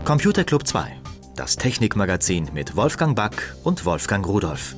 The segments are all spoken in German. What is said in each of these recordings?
Computer Club 2, das Technikmagazin mit Wolfgang Back und Wolfgang Rudolph.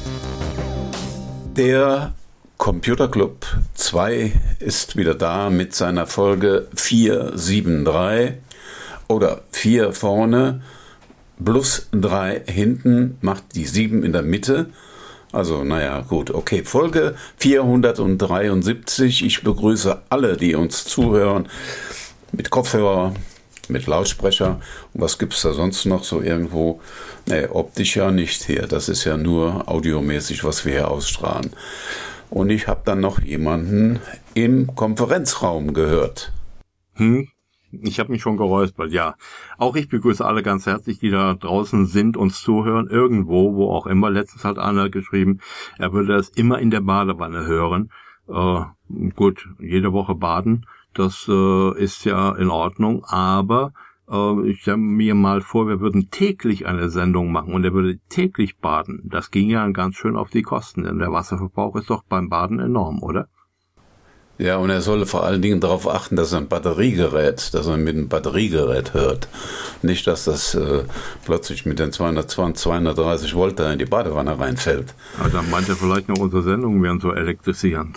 Der Computer Club 2 ist wieder da mit seiner Folge 473 oder 4 vorne plus 3 hinten macht die 7 in der Mitte. Also, naja, gut, okay. Folge 473. Ich begrüße alle, die uns zuhören, mit Kopfhörer, mit Lautsprecher. Und was gibt es da sonst noch so irgendwo? Nee, optisch ja nicht hier. Das ist ja nur audiomäßig, was wir hier ausstrahlen. Und ich habe dann noch jemanden im Konferenzraum gehört. Ich habe mich schon geräuspert, ja. Auch ich begrüße alle ganz herzlich, die da draußen sind, uns zuhören, irgendwo, wo auch immer. Letztens hat einer geschrieben, er würde das immer in der Badewanne hören. Gut, jede Woche baden, das ist ja in Ordnung, aber ich stelle mir mal vor, wir würden täglich eine Sendung machen und er würde täglich baden. Das ging ja ganz schön auf die Kosten, denn der Wasserverbrauch ist doch beim Baden enorm, oder? Ja, und er solle vor allen Dingen darauf achten, dass er mit einem Batteriegerät hört. Nicht, dass das plötzlich mit den 230 Volt da in die Badewanne reinfällt. Aber dann meint er vielleicht noch, unsere Sendungen wären so elektrisierend.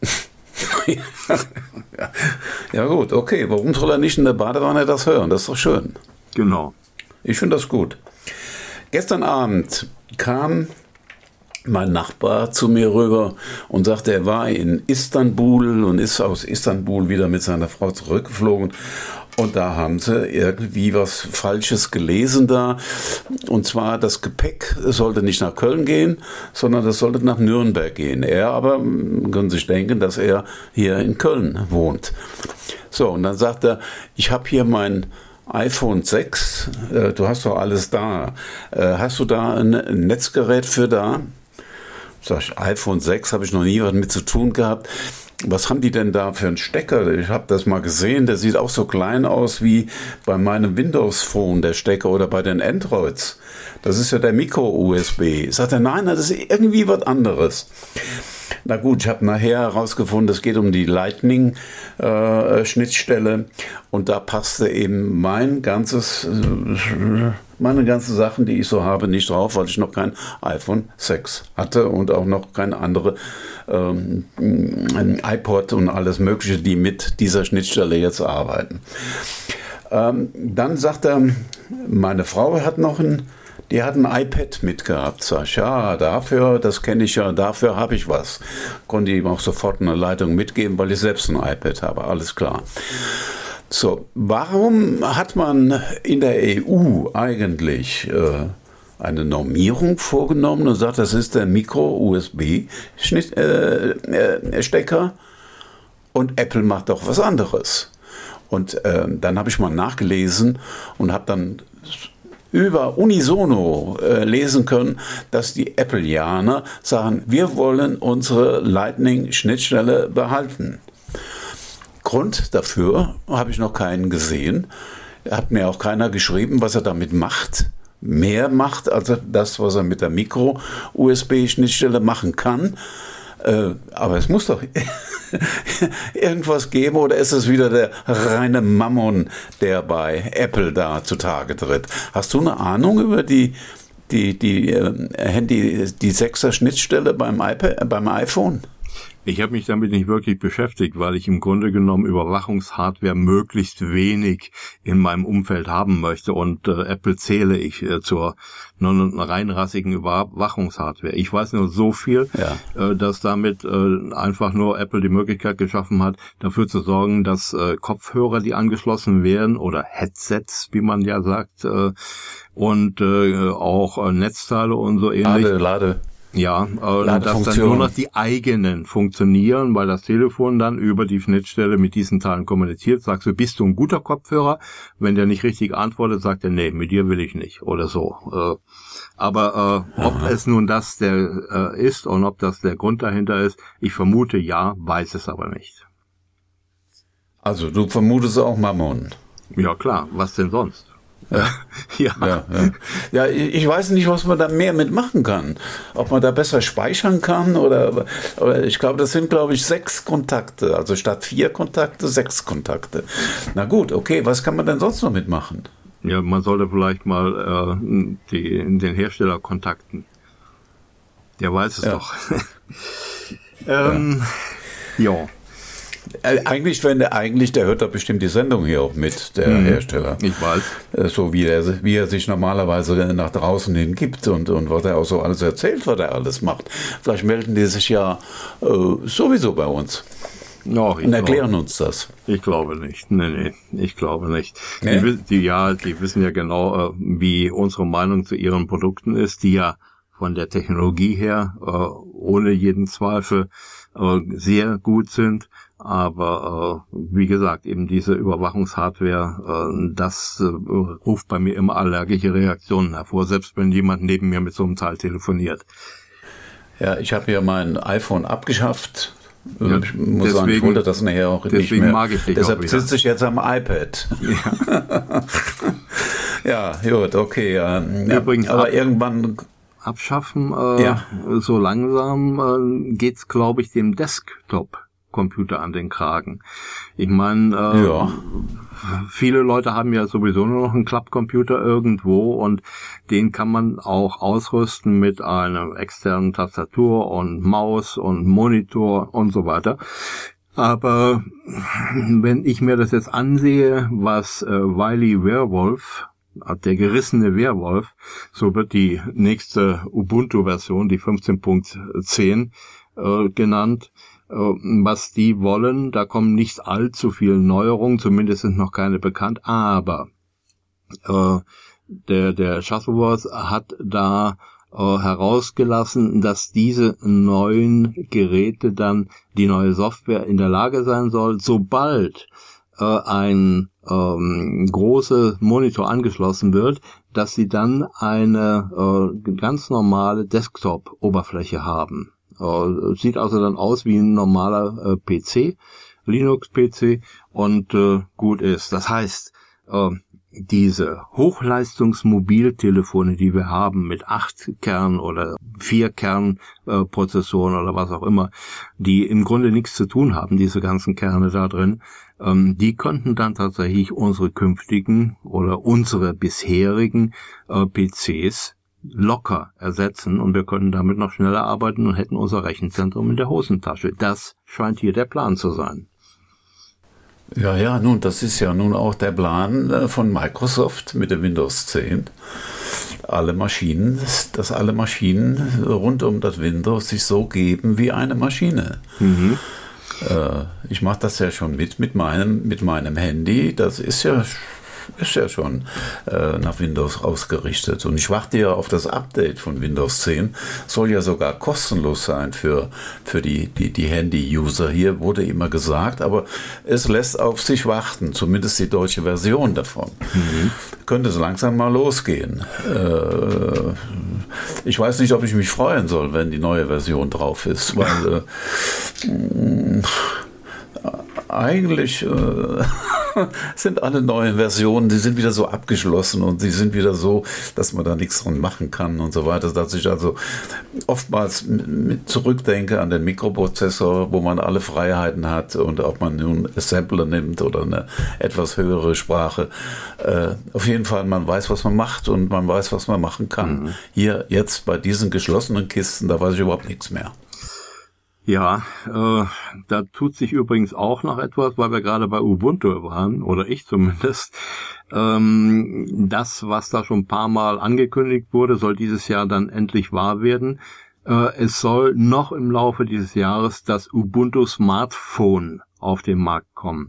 Ja gut, okay. Warum soll er nicht in der Badewanne das hören? Das ist doch schön. Genau. Ich finde das gut. Gestern Abend kam mein Nachbar zu mir rüber und sagte, er war in Istanbul und ist aus Istanbul wieder mit seiner Frau zurückgeflogen. Und da haben sie irgendwie was Falsches gelesen da. Und zwar, das Gepäck sollte nicht nach Köln gehen, sondern das sollte nach Nürnberg gehen. Er aber, können sich denken, dass er hier in Köln wohnt. So, und dann sagt er, ich habe hier mein iPhone 6, du hast doch alles da. Hast du da ein Netzgerät für da? Sag ich, iPhone 6 habe ich noch nie was mit zu tun gehabt. Was haben die denn da für einen Stecker? Ich habe das mal gesehen, der sieht auch so klein aus wie bei meinem Windows Phone, der Stecker, oder bei den Androids. Das ist ja der Micro-USB. Sagt er, nein, das ist irgendwie was anderes. Na gut, ich habe nachher herausgefunden, es geht um die Lightning-Schnittstelle und da passte eben meine ganzen Sachen, die ich so habe, nicht drauf, weil ich noch kein iPhone 6 hatte und auch noch keine andere ein iPod und alles Mögliche, die mit dieser Schnittstelle jetzt arbeiten. Dann sagt er, meine Frau hat ein iPad mitgehabt. Sag ich, ja, dafür, das kenne ich ja, dafür habe ich was. Konnte ihm auch sofort eine Leitung mitgeben, weil ich selbst ein iPad habe, alles klar. So, warum hat man in der EU eigentlich eine Normierung vorgenommen und sagt, das ist der Micro-USB-Stecker und Apple macht doch was anderes? Und dann habe ich mal nachgelesen und habe dann über unisono lesen können, dass die Appleianer sagen, wir wollen unsere Lightning-Schnittstelle behalten. Grund dafür habe ich noch keinen gesehen. Hat mir auch keiner geschrieben, was er damit macht. Mehr macht als das, was er mit der Micro-USB-Schnittstelle machen kann. Aber es muss doch irgendwas geben, oder ist es wieder der reine Mammon, der bei Apple da zutage tritt? Hast du eine Ahnung über die 6er Schnittstelle beim iPhone? Ich habe mich damit nicht wirklich beschäftigt, weil ich im Grunde genommen Überwachungshardware möglichst wenig in meinem Umfeld haben möchte, und Apple zähle ich zur reinrassigen Überwachungshardware. Ich weiß nur so viel, dass damit einfach nur Apple die Möglichkeit geschaffen hat, dafür zu sorgen, dass Kopfhörer, die angeschlossen werden, oder Headsets, wie man ja sagt, und auch Netzteile und so ähnlich. Lade. Ja, dass dann nur noch die eigenen funktionieren, weil das Telefon dann über die Schnittstelle mit diesen Teilen kommuniziert. Sagst du, bist du ein guter Kopfhörer? Wenn der nicht richtig antwortet, sagt er, nee, mit dir will ich nicht, oder so. Aber ob es nun das der ist und ob das der Grund dahinter ist, ich vermute ja, weiß es aber nicht. Also du vermutest auch Mammon. Ja klar, was denn sonst? Ja, ich weiß nicht, was man da mehr mitmachen kann. Ob man da besser speichern kann oder ich glaube, das sind, 6 Kontakte. Also statt 4 Kontakte, 6 Kontakte. Na gut, okay, was kann man denn sonst noch mitmachen? Ja, man sollte vielleicht mal den Hersteller kontakten. Der weiß es doch. Ja. Eigentlich, der hört doch bestimmt die Sendung hier auch mit, der Hersteller. Ich weiß. So wie er sich normalerweise nach draußen hin gibt und was er auch so alles erzählt, was er alles macht. Vielleicht melden die sich ja sowieso bei uns. No, und erklären uns das. Ich glaube nicht. Nee, ich glaube nicht. Nee? Die wissen ja genau, wie unsere Meinung zu ihren Produkten ist, die ja von der Technologie her ohne jeden Zweifel sehr gut sind. Aber wie gesagt, eben diese Überwachungshardware, das ruft bei mir immer allergische Reaktionen hervor, selbst wenn jemand neben mir mit so einem Teil telefoniert. Ja, ich habe ja mein iPhone abgeschafft. Ja, ich muss sagen, ich wollte das nachher auch nicht mehr. Mag ich dich Deshalb auch wieder. sitze ich jetzt am iPad. Ja, gut, okay. Übrigens aber irgendwann abschaffen, so langsam geht's, glaube ich, dem Desktop-Computer an den Kragen. Ich meine, viele Leute haben ja sowieso nur noch einen Klappcomputer irgendwo und den kann man auch ausrüsten mit einer externen Tastatur und Maus und Monitor und so weiter. Aber wenn ich mir das jetzt ansehe, was Wily Werewolf, der gerissene Werwolf, so wird die nächste Ubuntu-Version, die 15.10 genannt, was die wollen, da kommen nicht allzu viele Neuerungen, zumindest sind noch keine bekannt, aber der Shuttleworth hat da herausgelassen, dass diese neuen Geräte dann, die neue Software in der Lage sein soll, sobald ein großer Monitor angeschlossen wird, dass sie dann eine ganz normale Desktop-Oberfläche haben. Sieht also dann aus wie ein normaler PC, Linux-PC und gut ist. Das heißt, diese Hochleistungsmobiltelefone, die wir haben mit 8 Kern oder 4 Kernprozessoren oder was auch immer, die im Grunde nichts zu tun haben, diese ganzen Kerne da drin, die könnten dann tatsächlich unsere künftigen oder unsere bisherigen PCs locker ersetzen und wir können damit noch schneller arbeiten und hätten unser Rechenzentrum in der Hosentasche. Das scheint hier der Plan zu sein. Ja, nun, das ist ja nun auch der Plan von Microsoft mit dem Windows 10. Dass alle Maschinen rund um das Windows sich so geben wie eine Maschine. Mhm. Ich mache das ja schon mit meinem Handy. Das ist ja schon nach Windows ausgerichtet. Und ich warte ja auf das Update von Windows 10. Soll ja sogar kostenlos sein für die Handy-User. Hier wurde immer gesagt, aber es lässt auf sich warten, zumindest die deutsche Version davon. Mhm. Könnte es langsam mal losgehen. Ich weiß nicht, ob ich mich freuen soll, wenn die neue Version drauf ist, weil eigentlich sind alle neuen Versionen, die sind wieder so abgeschlossen und die sind wieder so, dass man da nichts dran machen kann und so weiter, dass ich also oftmals mit zurückdenke an den Mikroprozessor, wo man alle Freiheiten hat und ob man nun Assembler nimmt oder eine etwas höhere Sprache. Auf jeden Fall, man weiß, was man macht und man weiß, was man machen kann. Mhm. Hier jetzt bei diesen geschlossenen Kisten, da weiß ich überhaupt nichts mehr. Ja, da tut sich übrigens auch noch etwas, weil wir gerade bei Ubuntu waren, oder ich zumindest. Das, was da schon ein paar Mal angekündigt wurde, soll dieses Jahr dann endlich wahr werden. Es soll noch im Laufe dieses Jahres das Ubuntu Smartphone auf den Markt kommen.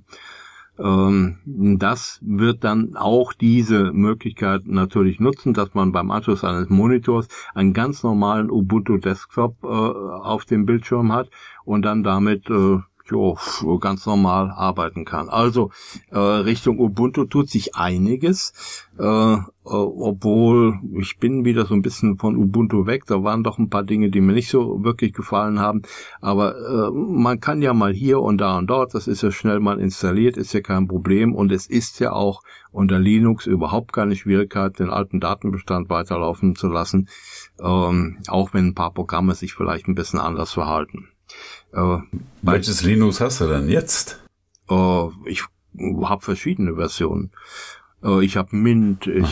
Das wird dann auch diese Möglichkeit natürlich nutzen, dass man beim Anschluss eines Monitors einen ganz normalen Ubuntu Desktop auf dem Bildschirm hat und dann damit ganz normal arbeiten kann. Also Richtung Ubuntu tut sich einiges, obwohl ich bin wieder so ein bisschen von Ubuntu weg. Da waren doch ein paar Dinge, die mir nicht so wirklich gefallen haben. Aber man kann ja mal hier und da und dort, das ist ja schnell mal installiert, ist ja kein Problem. Und es ist ja auch unter Linux überhaupt keine Schwierigkeit, den alten Datenbestand weiterlaufen zu lassen, auch wenn ein paar Programme sich vielleicht ein bisschen anders verhalten. Welches Linux hast du denn jetzt? Ich habe verschiedene Versionen. Ich habe Mint, ich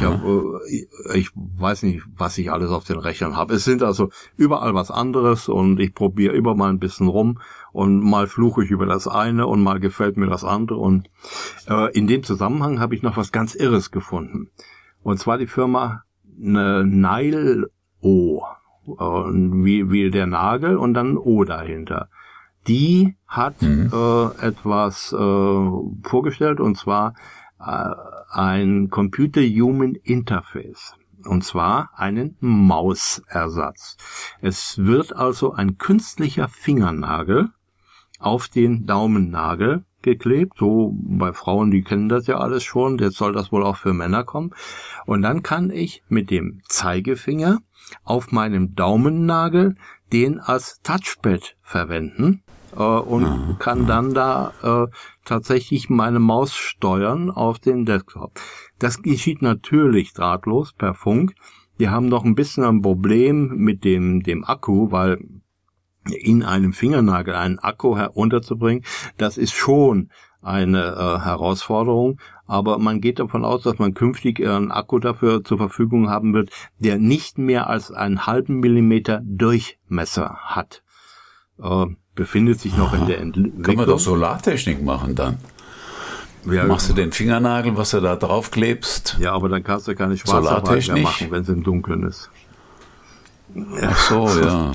weiß nicht, was ich alles auf den Rechnern habe. Es sind also überall was anderes und ich probiere immer mal ein bisschen rum und mal fluche ich über das eine und mal gefällt mir das andere. Und in dem Zusammenhang habe ich noch was ganz Irres gefunden. Und zwar die Firma Nile O, wie der Nagel und dann O dahinter. Die hat etwas vorgestellt, und zwar ein Computer-Human Interface, und zwar einen Mausersatz. Es wird also ein künstlicher Fingernagel auf den Daumennagel geklebt, so bei Frauen, die kennen das ja alles schon, jetzt soll das wohl auch für Männer kommen. Und dann kann ich mit dem Zeigefinger auf meinem Daumennagel den als Touchpad verwenden und kann dann da tatsächlich meine Maus steuern auf den Desktop. Das geschieht natürlich drahtlos per Funk. Wir haben noch ein bisschen ein Problem mit dem Akku, weil in einem Fingernagel einen Akku herunterzubringen, das ist schon eine Herausforderung, aber man geht davon aus, dass man künftig einen Akku dafür zur Verfügung haben wird, der nicht mehr als einen halben Millimeter Durchmesser hat. Befindet sich noch in der Entwicklung. Können wir doch Solartechnik machen dann. Ja, machst du den Fingernagel, was du da drauf klebst? Ja, aber dann kannst du keine Schwarzarbeit mehr machen, wenn es im Dunkeln ist. Ach so, ja.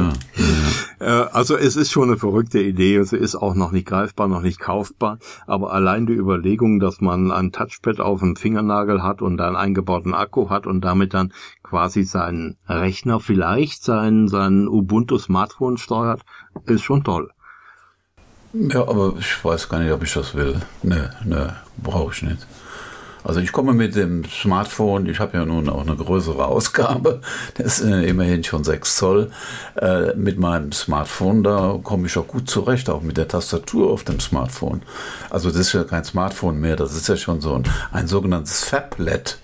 Also es ist schon eine verrückte Idee, es ist auch noch nicht greifbar, noch nicht kaufbar, aber allein die Überlegung, dass man ein Touchpad auf dem Fingernagel hat und einen eingebauten Akku hat und damit dann quasi seinen Rechner, vielleicht sein Ubuntu-Smartphone steuert, ist schon toll. Ja, aber ich weiß gar nicht, ob ich das will. Ne, brauche ich nicht. Also ich komme mit dem Smartphone, ich habe ja nun auch eine größere Ausgabe, das ist immerhin schon 6 Zoll, mit meinem Smartphone, da komme ich auch gut zurecht, auch mit der Tastatur auf dem Smartphone. Also das ist ja kein Smartphone mehr, das ist ja schon so ein sogenanntes Phablet.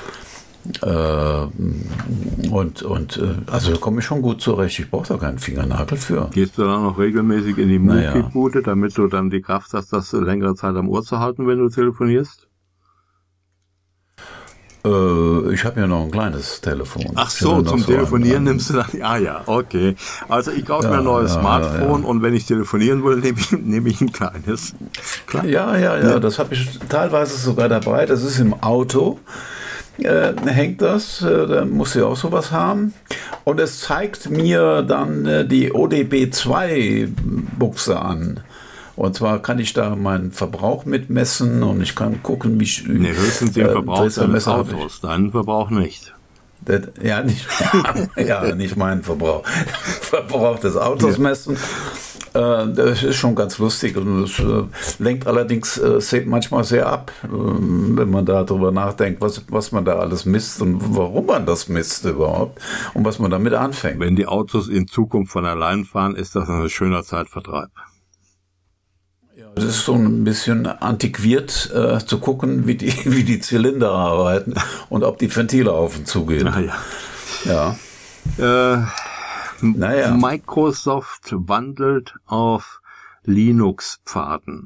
Also da komme ich schon gut zurecht, ich brauche da keinen Fingernagel für. Gehst du dann noch regelmäßig in die Multibude, damit du dann die Kraft hast, das längere Zeit am Ohr zu halten, wenn du telefonierst? Ich habe ja noch ein kleines Telefon. Ach so, zum Telefonieren nimmst du dann. Ah ja, okay. Also ich kaufe mir ein neues Smartphone und wenn ich telefonieren will, nehme ich ein kleines. Klar. Ja, das habe ich teilweise sogar dabei. Das ist im Auto. Hängt das, da muss ja auch sowas haben. Und es zeigt mir dann die ODB2-Buchse an. Und zwar kann ich da meinen Verbrauch mitmessen und ich kann gucken, wie ich... höchstens den Verbrauch deines Autos, deinen Verbrauch nicht. Nicht meinen Verbrauch. Verbrauch des Autos messen. Das ist schon ganz lustig und es lenkt allerdings manchmal sehr ab, wenn man darüber nachdenkt, was man da alles misst und warum man das misst überhaupt und was man damit anfängt. Wenn die Autos in Zukunft von allein fahren, ist das ein schöner Zeitvertreib. Es ist so ein bisschen antiquiert zu gucken, wie die Zylinder arbeiten und ob die Ventile auf und zu gehen. Microsoft wandelt auf Linux-Pfaden.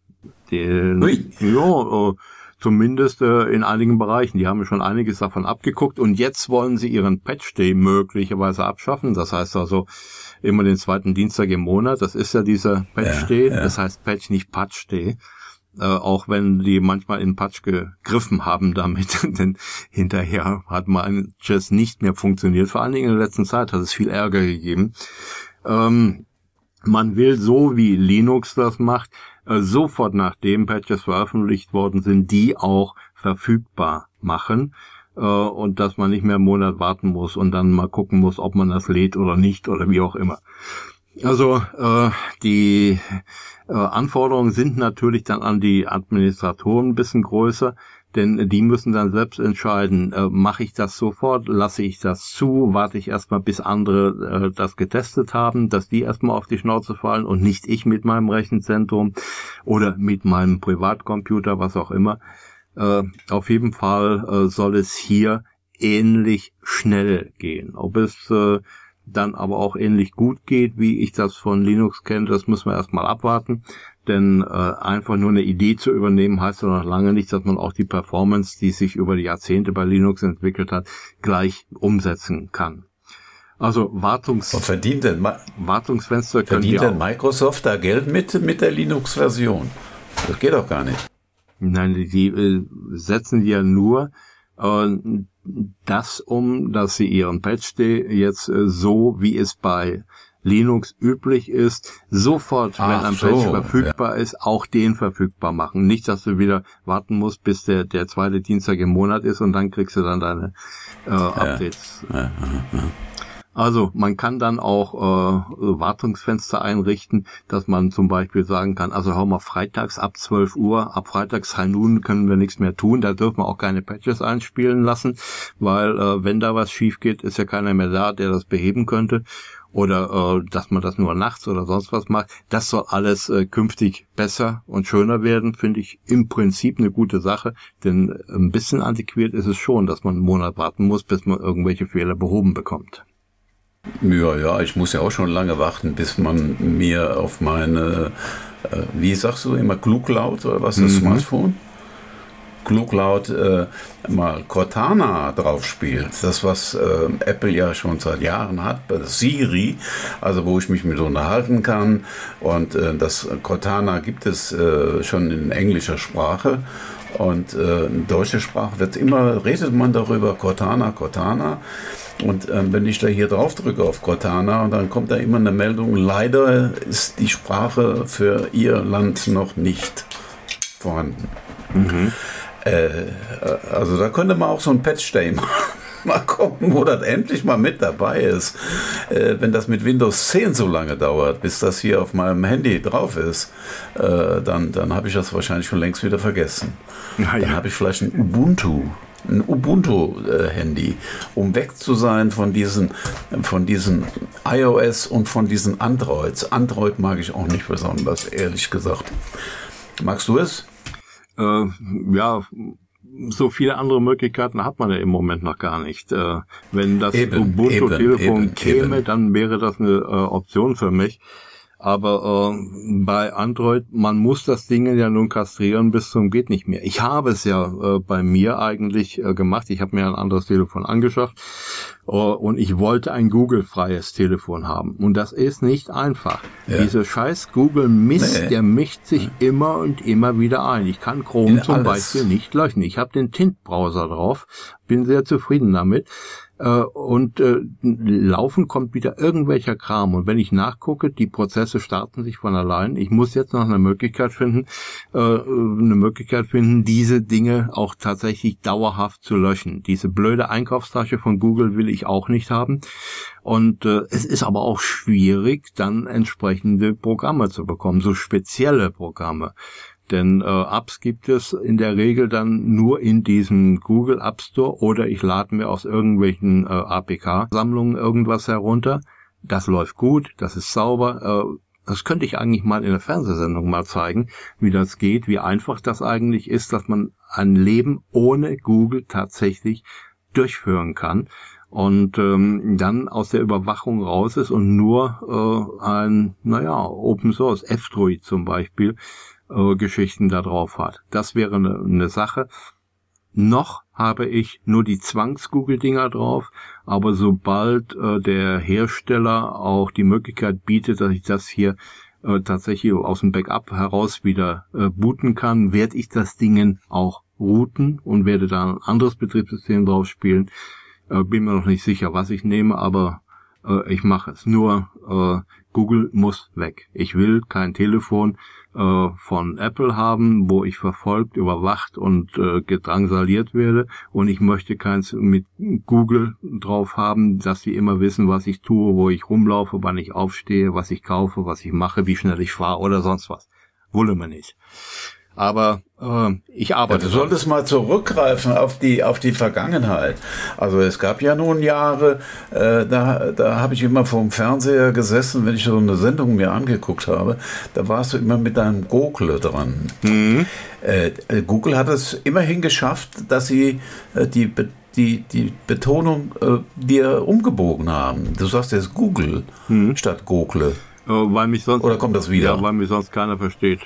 Zumindest in einigen Bereichen. Die haben schon einiges davon abgeguckt und jetzt wollen sie ihren Patch Day möglicherweise abschaffen. Das heißt also immer den zweiten Dienstag im Monat. Das ist ja dieser Patch Day. Ja. Das heißt Patch, nicht Patch Day. Auch wenn die manchmal in Patch gegriffen haben damit, denn hinterher hat manches nicht mehr funktioniert. Vor allen Dingen in der letzten Zeit hat es viel Ärger gegeben. Man will, so wie Linux das macht, sofort nachdem Patches veröffentlicht worden sind, die auch verfügbar machen und dass man nicht mehr einen Monat warten muss und dann mal gucken muss, ob man das lädt oder nicht oder wie auch immer. Also die Anforderungen sind natürlich dann an die Administratoren ein bisschen größer, denn die müssen dann selbst entscheiden, mache ich das sofort, lasse ich das zu, warte ich erstmal, bis andere das getestet haben, dass die erstmal auf die Schnauze fallen und nicht ich mit meinem Rechenzentrum oder mit meinem Privatcomputer, was auch immer. Auf jeden Fall soll es hier ähnlich schnell gehen. Ob es dann aber auch ähnlich gut geht, wie ich das von Linux kenne, das müssen wir erstmal abwarten. Denn einfach nur eine Idee zu übernehmen, heißt ja noch lange nicht, dass man auch die Performance, die sich über die Jahrzehnte bei Linux entwickelt hat, gleich umsetzen kann. Also Wartungsfenster können verdient denn Microsoft da Geld mit der Linux-Version? Das geht doch gar nicht. Nein, die setzen ja nur das um, dass sie ihren Patch Day jetzt so, wie es bei Linux üblich ist, sofort, wenn ein Patch verfügbar ist, auch den verfügbar machen. Nicht, dass du wieder warten musst, bis der zweite Dienstag im Monat ist und dann kriegst du dann deine Updates. Ja. Also man kann dann auch Wartungsfenster einrichten, dass man zum Beispiel sagen kann, also hör mal, freitags ab 12 Uhr, ab freitags High Noon können wir nichts mehr tun, da dürfen wir auch keine Patches einspielen lassen, weil wenn da was schief geht, ist ja keiner mehr da, der das beheben könnte. Oder dass man das nur nachts oder sonst was macht. Das soll alles künftig besser und schöner werden, finde ich im Prinzip eine gute Sache. Denn ein bisschen antiquiert ist es schon, dass man einen Monat warten muss, bis man irgendwelche Fehler behoben bekommt. Ja, ich muss ja auch schon lange warten, bis man mir auf meine, wie sagst du immer, Kluglaut oder was, das Smartphone? Kluglaut mal Cortana drauf spielt. Das, was Apple ja schon seit Jahren hat, bei Siri, also wo ich mich mit unterhalten kann. Und das Cortana gibt es schon in englischer Sprache. Und in deutscher Sprache redet man darüber, Cortana. Und wenn ich da hier drauf drücke auf Cortana, dann kommt da immer eine Meldung, leider ist die Sprache für Ihr Land noch nicht vorhanden. Also da könnte man auch so ein Patch-Day mal gucken, wo das endlich mal mit dabei ist. Wenn das mit Windows 10 so lange dauert, bis das hier auf meinem Handy drauf ist, dann habe ich das wahrscheinlich schon längst wieder vergessen. Dann habe ich vielleicht ein Ubuntu-Handy, um weg zu sein von diesen iOS und von diesen Androids. Android mag ich auch nicht besonders, ehrlich gesagt. Magst du es? Ja, so viele andere Möglichkeiten hat man ja im Moment noch gar nicht. Wenn das Ubuntu-Telefon käme, dann wäre das eine Option für mich. Aber bei Android, man muss das Ding ja nun kastrieren bis zum geht nicht mehr. Ich habe es ja bei mir eigentlich gemacht. Ich habe mir ein anderes Telefon angeschafft und ich wollte ein Google-freies Telefon haben. Und das ist nicht einfach. Ja. Dieser scheiß Google-Mist, der mischt sich immer und immer wieder ein. Ich kann Chrome zum Beispiel nicht löschen. Ich habe den Tint-Browser drauf, bin sehr zufrieden damit. Und laufen kommt wieder irgendwelcher Kram. Und wenn ich nachgucke, die Prozesse starten sich von allein. Ich muss jetzt noch eine Möglichkeit finden, diese Dinge auch tatsächlich dauerhaft zu löschen. Diese blöde Einkaufstasche von Google will ich auch nicht haben. Und es ist aber auch schwierig, dann entsprechende Programme zu bekommen, so spezielle Programme. Denn Apps gibt es in der Regel dann nur in diesem Google App Store oder ich lade mir aus irgendwelchen APK-Sammlungen irgendwas herunter. Das läuft gut, das ist sauber. Das könnte ich eigentlich mal in der Fernsehsendung mal zeigen, wie das geht, wie einfach das eigentlich ist, dass man ein Leben ohne Google tatsächlich durchführen kann. Und dann aus der Überwachung raus ist und nur ein, Open Source, F-Droid zum Beispiel, Geschichten da drauf hat. Das wäre eine Sache. Noch habe ich nur die Zwangs-Google-Dinger drauf, aber sobald der Hersteller auch die Möglichkeit bietet, dass ich das hier tatsächlich aus dem Backup heraus wieder booten kann, werde ich das Ding auch routen und werde da ein anderes Betriebssystem drauf spielen. Bin mir noch nicht sicher, was ich nehme, aber ich mache es. Nur Google muss weg. Ich will kein Telefon von Apple haben, wo ich verfolgt, überwacht und gedrangsaliert werde, und ich möchte keins mit Google drauf haben, dass sie immer wissen, was ich tue, wo ich rumlaufe, wann ich aufstehe, was ich kaufe, was ich mache, wie schnell ich fahre oder sonst was. Wolle man nicht. Aber ich arbeite. Ja, du solltest mal zurückgreifen auf die Vergangenheit. Also es gab ja nun Jahre, da habe ich immer vorm Fernseher gesessen, wenn ich so eine Sendung mir angeguckt habe, da warst du immer mit deinem Google dran. Google hat es immerhin geschafft, dass sie die die Betonung dir umgebogen haben. Du sagst jetzt Google statt Google. Weil mich sonst, oder kommt das wieder? Ja, weil mich sonst keiner versteht.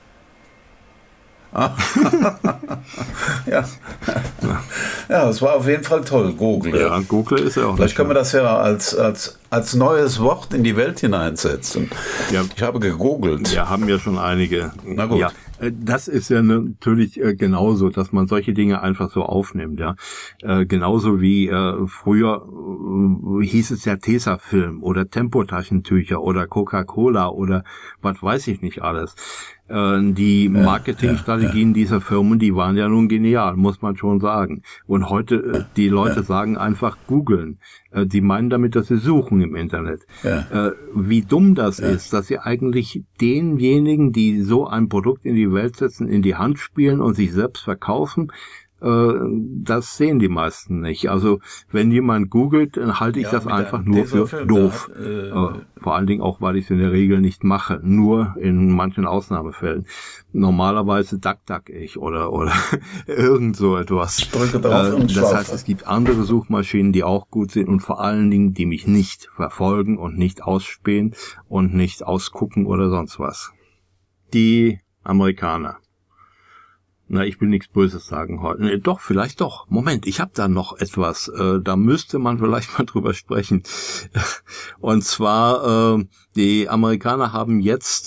Ja. Ja, es war auf jeden Fall toll, Google. Ja, Google ist ja auch. Vielleicht können wir das ja als neues Wort in die Welt hineinsetzen. Ja. Ich habe gegoogelt. Wir haben ja schon einige. Na gut. Ja, das ist ja natürlich genauso, dass man solche Dinge einfach so aufnimmt. Ja, genauso wie früher hieß es ja Tesafilm oder Tempotaschentücher oder Coca-Cola oder was weiß ich nicht alles. Die Marketingstrategien dieser Firmen, die waren ja nun genial, muss man schon sagen. Und heute, die Leute sagen einfach googeln. Die meinen damit, dass sie suchen im Internet. Ja. Wie dumm das ist, dass sie eigentlich denjenigen, die so ein Produkt in die Welt setzen, in die Hand spielen und sich selbst verkaufen, das sehen die meisten nicht. Also wenn jemand googelt, dann halte ich das einfach nur für doof. Vor allen Dingen auch, weil ich es in der Regel nicht mache. Nur in manchen Ausnahmefällen. Normalerweise duck ich oder irgend so etwas. Das heißt, es gibt andere Suchmaschinen, die auch gut sind und vor allen Dingen, die mich nicht verfolgen und nicht ausspähen und nicht ausgucken oder sonst was. Die Amerikaner. Na, ich will nichts Böses sagen heute. Nee, doch, vielleicht doch. Moment, ich habe da noch etwas. Da müsste man vielleicht mal drüber sprechen. Und zwar, die Amerikaner haben jetzt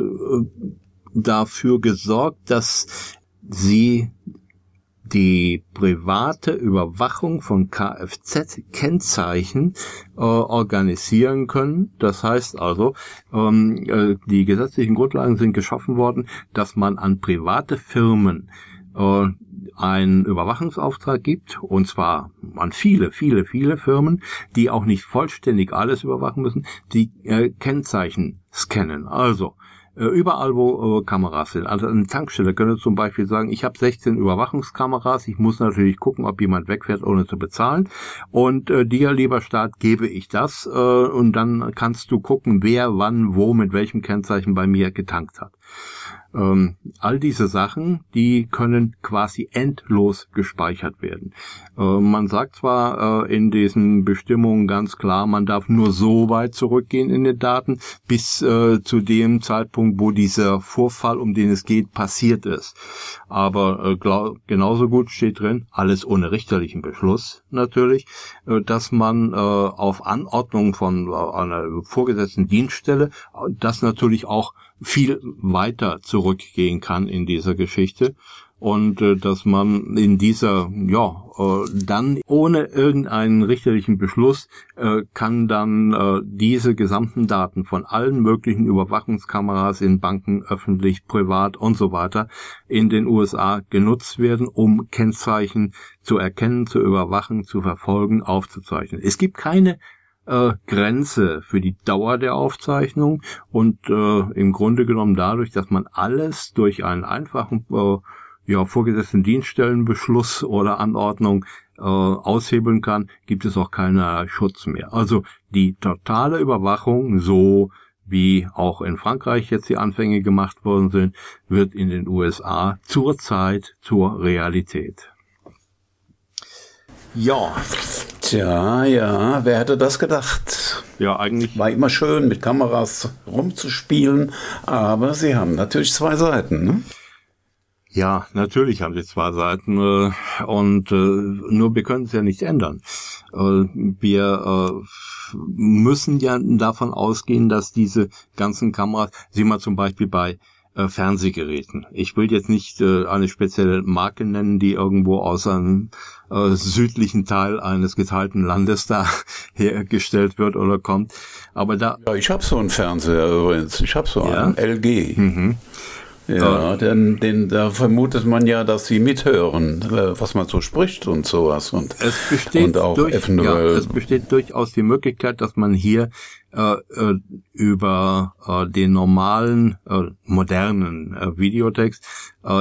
dafür gesorgt, dass sie die private Überwachung von Kfz-Kennzeichen organisieren können. Das heißt also, die gesetzlichen Grundlagen sind geschaffen worden, dass man an private Firmen einen Überwachungsauftrag gibt, und zwar an viele Firmen, die auch nicht vollständig alles überwachen müssen, die Kennzeichen scannen. Also überall, wo Kameras sind. Also eine Tankstelle könnte zum Beispiel sagen, ich habe 16 Überwachungskameras, ich muss natürlich gucken, ob jemand wegfährt, ohne zu bezahlen. Und dir, lieber Staat, gebe ich das und dann kannst du gucken, wer, wann, wo, mit welchem Kennzeichen bei mir getankt hat. All diese Sachen, die können quasi endlos gespeichert werden. Man sagt zwar in diesen Bestimmungen ganz klar, man darf nur so weit zurückgehen in den Daten, bis zu dem Zeitpunkt, wo dieser Vorfall, um den es geht, passiert ist. Aber genauso gut steht drin, alles ohne richterlichen Beschluss natürlich, dass man auf Anordnung von einer vorgesetzten Dienststelle das natürlich auch viel weiter zurückgehen kann in dieser Geschichte und dass man in dieser, dann ohne irgendeinen richterlichen Beschluss kann dann diese gesamten Daten von allen möglichen Überwachungskameras in Banken, öffentlich, privat und so weiter in den USA genutzt werden, um Kennzeichen zu erkennen, zu überwachen, zu verfolgen, aufzuzeichnen. Es gibt keine Grenze für die Dauer der Aufzeichnung und im Grunde genommen dadurch, dass man alles durch einen einfachen vorgesetzten Dienststellenbeschluss oder Anordnung aushebeln kann, gibt es auch keinen Schutz mehr. Also die totale Überwachung, so wie auch in Frankreich jetzt die Anfänge gemacht worden sind, wird in den USA zurzeit zur Realität. Ja. Tja, ja, wer hätte das gedacht? Ja, eigentlich. War immer schön, mit Kameras rumzuspielen, aber sie haben natürlich zwei Seiten, ne? Ja, natürlich haben sie zwei Seiten und nur wir können es ja nicht ändern. Wir müssen ja davon ausgehen, dass diese ganzen Kameras, sieh mal zum Beispiel bei Fernsehgeräten. Ich will jetzt nicht eine spezielle Marke nennen, die irgendwo aus einem südlichen Teil eines geteilten Landes da hergestellt wird oder kommt. Aber da. Ja, ich habe so einen Fernseher übrigens. Ich habe so einen LG. Mhm. Ja, denn da vermutet man ja, dass sie mithören, was man so spricht und sowas. Und es besteht durchaus die Möglichkeit, dass man hier über den normalen, modernen Videotext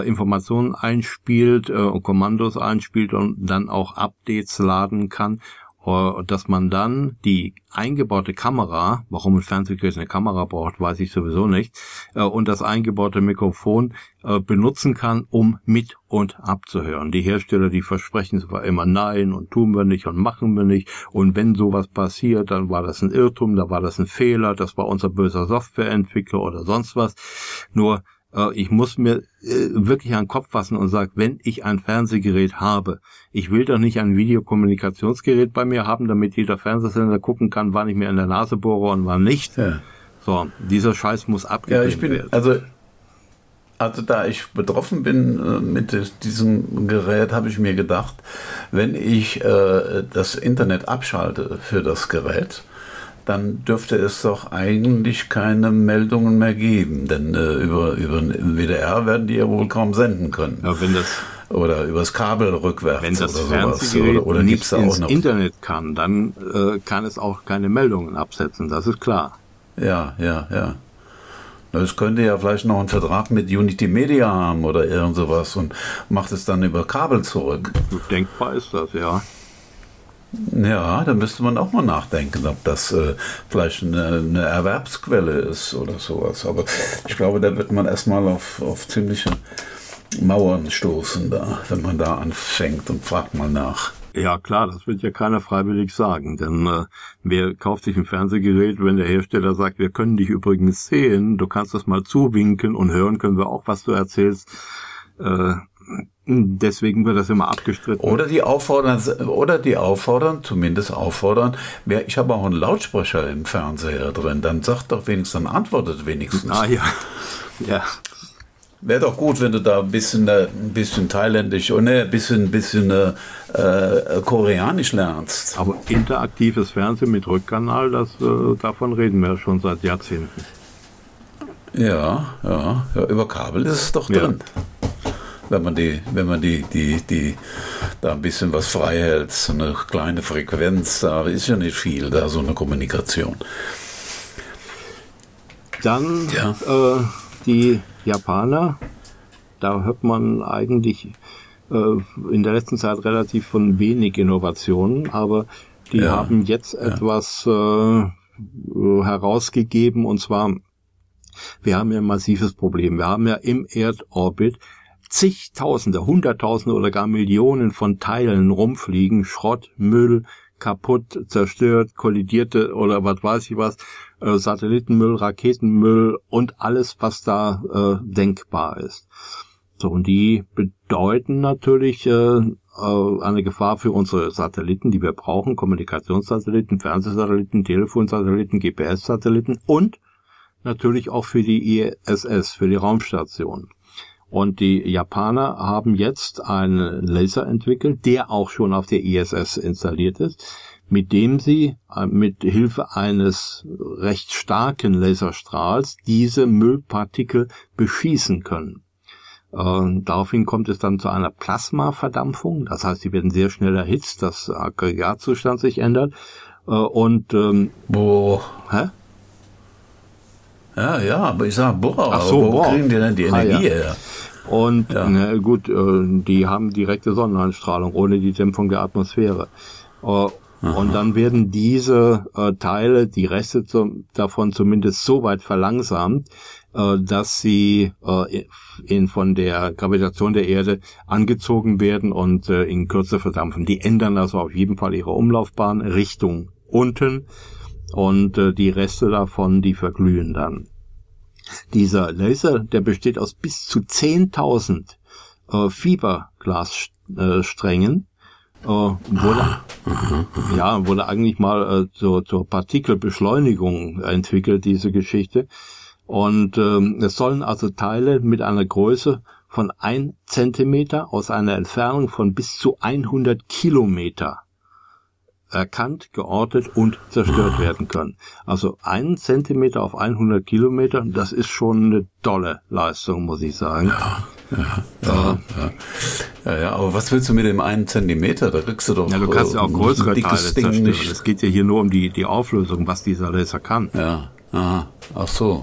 Informationen einspielt, Kommandos einspielt und dann auch Updates laden kann dass man dann die eingebaute Kamera, warum ein Fernsehgerät eine Kamera braucht, weiß ich sowieso nicht, und das eingebaute Mikrofon benutzen kann, um mit und abzuhören. Die Hersteller, die versprechen zwar immer nein und tun wir nicht und machen wir nicht, und wenn sowas passiert, dann war das ein Irrtum, da war das ein Fehler, das war unser böser Softwareentwickler oder sonst was. Nur ich muss mir wirklich an den Kopf fassen und sagen, wenn ich ein Fernsehgerät habe, ich will doch nicht ein Videokommunikationsgerät bei mir haben, damit jeder Fernsehsender gucken kann, wann ich mir in der Nase bohre und wann nicht. Ja. So, dieser Scheiß muss abgegeben werden. Also da ich betroffen bin mit diesem Gerät, habe ich mir gedacht, wenn ich das Internet abschalte für das Gerät, dann dürfte es doch eigentlich keine Meldungen mehr geben, denn über den WDR werden die ja wohl kaum senden können. Ja, wenn das oder übers Kabel rückwärts wenn das oder Fernsehgerät sowas. Oder nicht da ins auch noch Internet kann, dann kann es auch keine Meldungen absetzen, das ist klar. Ja. Es könnte ja vielleicht noch einen Vertrag mit Unity Media haben oder irgend sowas und macht es dann über Kabel zurück. Denkbar ist das, ja. Ja, da müsste man auch mal nachdenken, ob das vielleicht eine Erwerbsquelle ist oder sowas. Aber ich glaube, da wird man erstmal auf ziemliche Mauern stoßen, wenn man da anfängt und fragt mal nach. Ja klar, das wird ja keiner freiwillig sagen, denn wer kauft sich ein Fernsehgerät, wenn der Hersteller sagt, wir können dich übrigens sehen, du kannst das mal zuwinken und hören können wir auch, was du erzählst. Deswegen wird das immer abgestritten. Oder die auffordern, zumindest auffordern, ich habe auch einen Lautsprecher im Fernseher drin, dann sagt doch wenigstens, dann antwortet wenigstens. Ah ja. Wäre doch gut, wenn du da ein bisschen thailändisch und ein bisschen koreanisch lernst. Aber interaktives Fernsehen mit Rückkanal, davon reden wir schon seit Jahrzehnten. Ja, über Kabel ist es doch drin. Ja. Wenn man die da ein bisschen was frei hält, so eine kleine Frequenz, da ist ja nicht viel, da so eine Kommunikation. Dann die Japaner, da hört man eigentlich in der letzten Zeit relativ von wenig Innovationen, aber die haben jetzt etwas herausgegeben, und zwar, wir haben ja ein massives Problem. Wir haben ja im Erdorbit zigtausende, hunderttausende oder gar Millionen von Teilen rumfliegen, Schrott, Müll, kaputt, zerstört, kollidierte oder was weiß ich was, Satellitenmüll, Raketenmüll und alles, was da denkbar ist. So, und die bedeuten natürlich eine Gefahr für unsere Satelliten, die wir brauchen, Kommunikationssatelliten, Fernsehsatelliten, Telefonsatelliten, GPS-Satelliten und natürlich auch für die ISS, für die Raumstation. Und die Japaner haben jetzt einen Laser entwickelt, der auch schon auf der ISS installiert ist, mit dem sie mit Hilfe eines recht starken Laserstrahls diese Müllpartikel beschießen können. Daraufhin kommt es dann zu einer Plasmaverdampfung, das heißt, sie werden sehr schnell erhitzt, das Aggregatzustand sich ändert Hä? Ja, aber ich sage, wo kriegen die denn die Energie her? Und die haben direkte Sonneneinstrahlung ohne die Dämpfung der Atmosphäre. Und dann werden diese Teile, die Reste davon zumindest so weit verlangsamt, dass sie von der Gravitation der Erde angezogen werden und in Kürze verdampfen. Die ändern also auf jeden Fall ihre Umlaufbahn Richtung unten. Und die Reste davon, die verglühen dann. Dieser Laser, der besteht aus bis zu 10.000 Fiberglassträngen. Wurde eigentlich mal zur Partikelbeschleunigung entwickelt, diese Geschichte. Und es sollen also Teile mit einer Größe von 1 Zentimeter aus einer Entfernung von bis zu 100 Kilometer erkannt, geortet und zerstört werden können. Also 1 Zentimeter auf 100 Kilometer, das ist schon eine tolle Leistung, muss ich sagen. Ja, aber was willst du mit dem 1 Zentimeter? Da kriegst du doch du kannst ja auch größere Teile zerstören. Es geht ja hier nur um die Auflösung, was dieser Laser kann. Ja, ach so.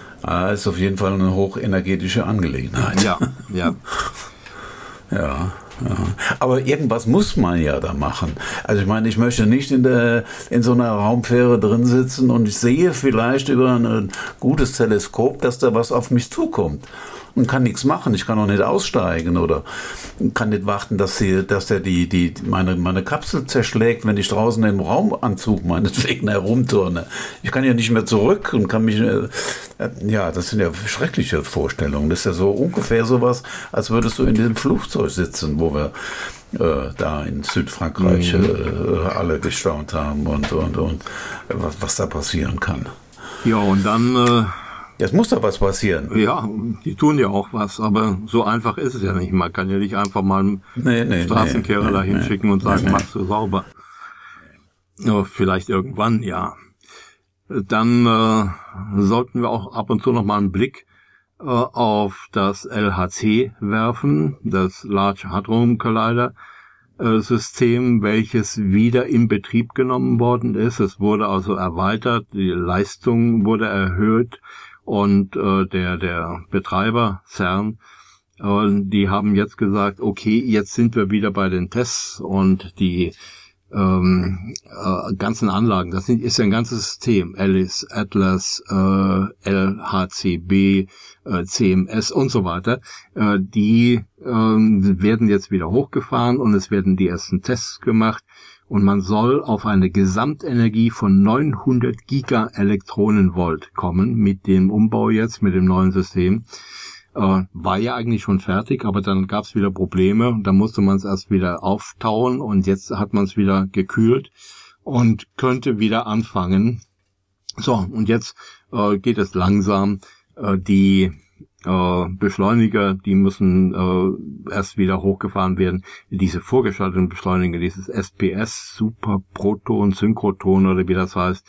Ist auf jeden Fall eine hochenergetische Angelegenheit. Ja. Ja. Ja. Aber irgendwas muss man ja da machen. Also ich meine, ich möchte nicht in so einer Raumfähre drin sitzen und ich sehe vielleicht über ein gutes Teleskop, dass da was auf mich zukommt. Und kann nichts machen. Ich kann auch nicht aussteigen oder kann nicht warten, dass der meine Kapsel zerschlägt, wenn ich draußen im Raumanzug meinetwegen herumturne. Ich kann ja nicht mehr zurück und kann mich, das sind ja schreckliche Vorstellungen. Das ist ja so ungefähr sowas, als würdest du in diesem Flugzeug sitzen, wo wir da in Südfrankreich alle gestaunt haben und was da passieren kann. Ja, und dann Jetzt muss da was passieren. ja, die tun ja auch was, aber so einfach ist es ja nicht. Man kann ja nicht einfach mal einen Straßenkehrer da hinschicken und sagen, machst du sauber. Ja, vielleicht irgendwann, ja. Dann sollten wir auch ab und zu noch mal einen Blick auf das LHC werfen, das Large Hadron Collider System, welches wieder in Betrieb genommen worden ist. Es wurde also erweitert, die Leistung wurde erhöht und der Betreiber CERN, die haben jetzt gesagt, okay, jetzt sind wir wieder bei den Tests und die ganzen Anlagen, ist ja ein ganzes System, Alice, Atlas, LHCb, CMS und so weiter, die werden jetzt wieder hochgefahren und es werden die ersten Tests gemacht und man soll auf eine Gesamtenergie von 900 Gigaelektronenvolt kommen mit dem Umbau jetzt, mit dem neuen System. War ja eigentlich schon fertig, aber dann gab es wieder Probleme und dann musste man es erst wieder auftauen und jetzt hat man es wieder gekühlt und könnte wieder anfangen. So, und jetzt geht es langsam. Die Beschleuniger, die müssen erst wieder hochgefahren werden. Diese vorgeschalteten Beschleuniger, dieses SPS, Superproton, Synchrotron oder wie das heißt,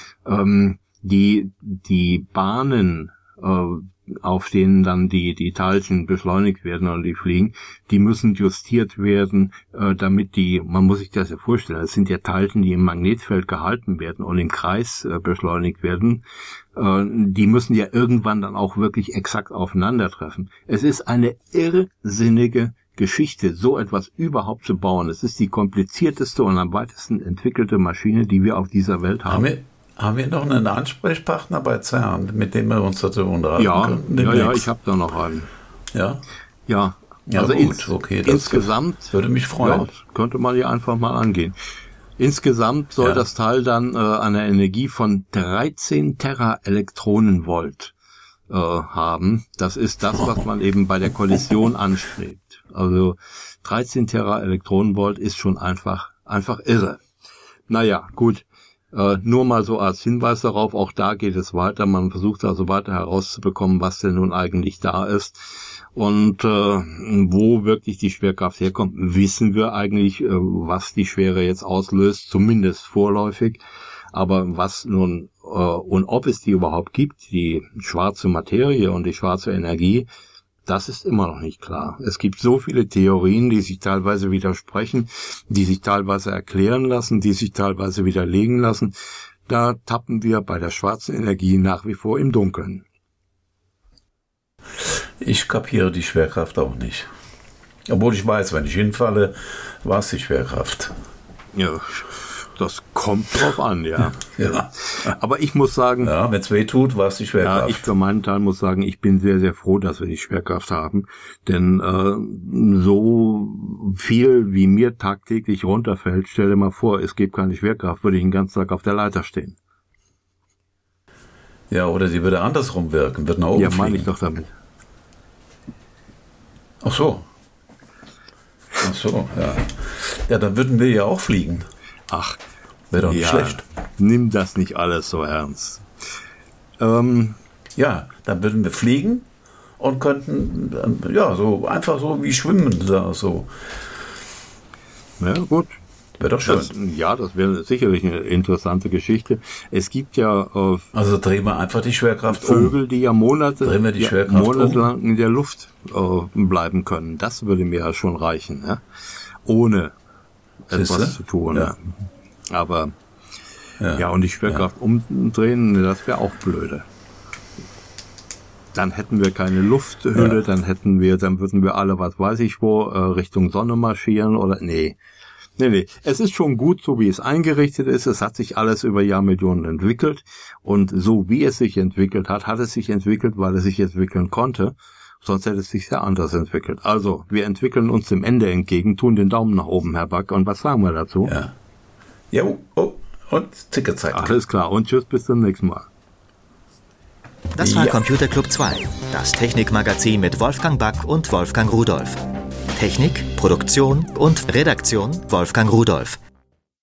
die Bahnen, auf denen dann die Teilchen beschleunigt werden oder die fliegen, die müssen justiert werden, damit man muss sich das ja vorstellen, das sind ja Teilchen, die im Magnetfeld gehalten werden und im Kreis beschleunigt werden, die müssen ja irgendwann dann auch wirklich exakt aufeinandertreffen. Es ist eine irrsinnige Geschichte, so etwas überhaupt zu bauen. Es ist die komplizierteste und am weitesten entwickelte Maschine, die wir auf dieser Welt haben. Haben wir noch einen Ansprechpartner bei CERN, mit dem wir uns dazu unterhalten können? Ja, ich habe da noch einen. Ja? Ja. Ja, also gut, okay. Insgesamt würde mich freuen. Ja, könnte man hier einfach mal angehen. Insgesamt soll das Teil dann eine Energie von 13 Teraelektronenvolt haben. Das ist das, was man eben bei der Kollision anstrebt. Also 13 Teraelektronenvolt ist schon einfach irre. Naja, gut. Nur mal so als Hinweis darauf, auch da geht es weiter. Man versucht also weiter herauszubekommen, was denn nun eigentlich da ist. Und wo wirklich die Schwerkraft herkommt, wissen wir eigentlich, was die Schwere jetzt auslöst, zumindest vorläufig. Aber was nun und ob es die überhaupt gibt, die schwarze Materie und die schwarze Energie, das ist immer noch nicht klar. Es gibt so viele Theorien, die sich teilweise widersprechen, die sich teilweise erklären lassen, die sich teilweise widerlegen lassen. Da tappen wir bei der schwarzen Energie nach wie vor im Dunkeln. Ich kapiere die Schwerkraft auch nicht. Obwohl ich weiß, wenn ich hinfalle, war es die Schwerkraft. Ja, das kommt drauf an, ja. Ja. Aber ich muss sagen... Ja, wenn es weh tut, war es die Schwerkraft. Ja, ich für meinen Teil muss sagen, ich bin sehr, sehr froh, dass wir die Schwerkraft haben. Denn so viel, wie mir tagtäglich runterfällt, stell dir mal vor, es gibt keine Schwerkraft, würde ich den ganzen Tag auf der Leiter stehen. Ja, oder sie würde andersrum wirken, wird nach oben fliegen. Ja, meine ich doch damit. Ach so, ja. Ja, dann würden wir ja auch fliegen. Ach, wäre doch nicht schlecht. Nimm das nicht alles so ernst. Ja, dann würden wir fliegen und könnten, so einfach so wie schwimmen. So. Ja, gut. Wäre doch schön. Das wäre sicherlich eine interessante Geschichte. Es gibt ja also drehen wir einfach die Schwerkraft Vögel, die ja monatelang um. in der Luft bleiben können. Das würde mir ja schon reichen, ja? Ohne etwas zu tun. Ja. Aber und die Schwerkraft umdrehen, das wäre auch blöde. Dann hätten wir keine Lufthülle, dann würden wir alle, was weiß ich wo, Richtung Sonne marschieren oder, nee. Es ist schon gut, so wie es eingerichtet ist. Es hat sich alles über Jahrmillionen entwickelt. Und so wie es sich entwickelt hat, hat es sich entwickelt, weil es sich entwickeln konnte. Sonst hätte es sich sehr anders entwickelt. Also, wir entwickeln uns dem Ende entgegen, tun den Daumen nach oben, Herr Back. Und was sagen wir dazu? Ja. Jo, oh, und Ticketzeit. Alles klar. Und tschüss, bis zum nächsten Mal. Das war Computer Club 2, das Technikmagazin mit Wolfgang Back und Wolfgang Rudolph. Technik, Produktion und Redaktion Wolfgang Rudolph.